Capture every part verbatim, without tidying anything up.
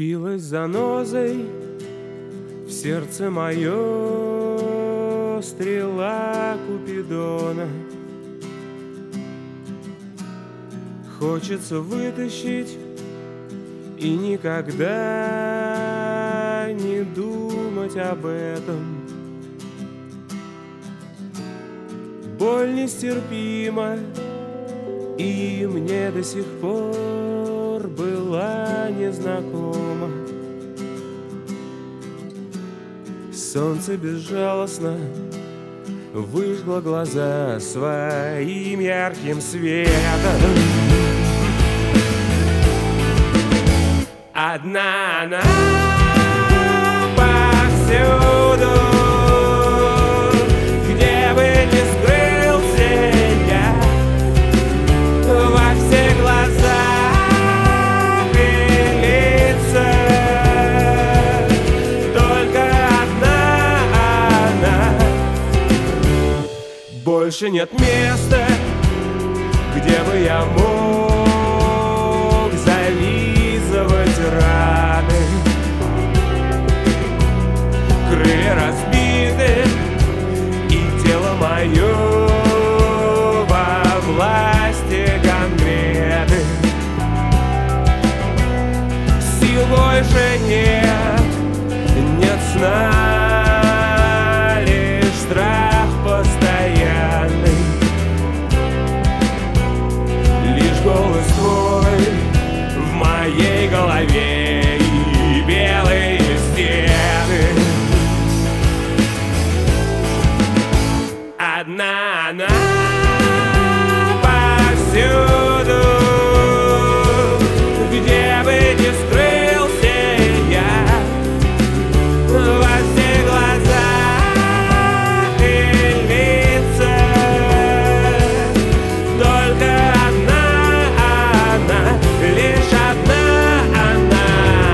Впилась занозой в сердце мое стрела Купидона. Хочется вытащить и никогда не думать об этом. Боль нестерпима, и мне до сих пор была незнакома. Солнце безжалостно выжгло глаза своим ярким светом. Одна она повсюду, где бы ни скрылся я, во все глаза и лица. Только одна она. Больше нет места, где бы я мог зализывать раны. Крылья разбиты, и тело мое во власти гангрены. Сил больше нет, нет сна, лишь страх постоянный. Лишь голос твой в моей голове и белые стены. Одна она повсюду, где бы ни скрылся я, во все глаза и лица. Только одна она, лишь одна она.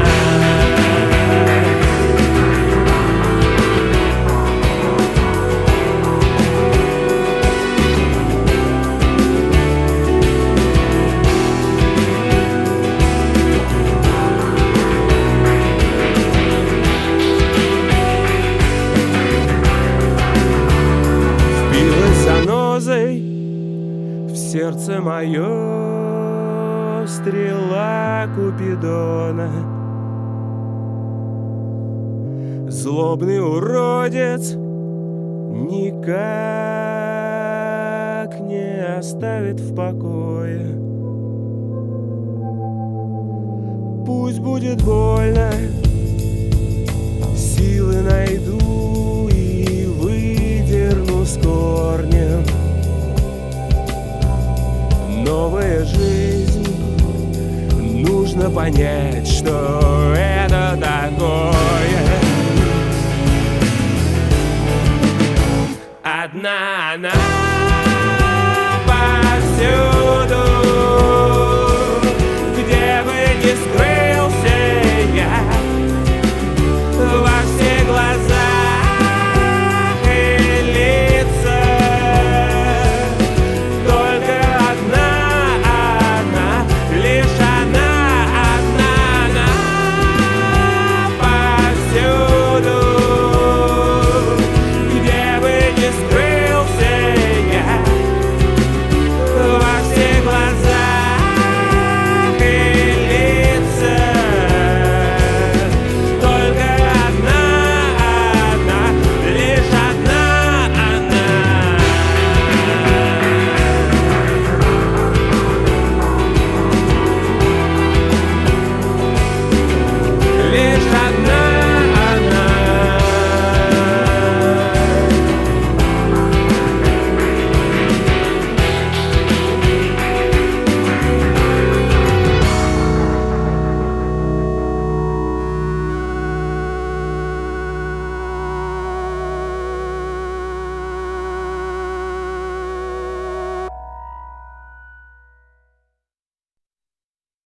Впилась занозой в сердце мое стрела Купидона. Злобный уродец никак не оставит в покое. Пусть будет больно, силы найду и выдерну с корнем. Новая жизнь, нужно понять, что